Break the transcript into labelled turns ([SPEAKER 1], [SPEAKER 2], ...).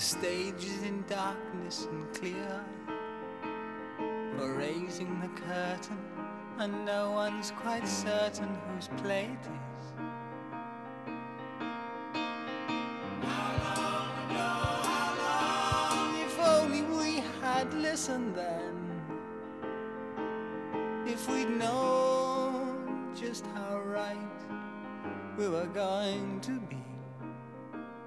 [SPEAKER 1] stage is in darkness and clear. We're raising the curtain, and no one's quite certain whose play it is. How long ago, how long? If only we had listened then. If we'd known just how right we were going to be.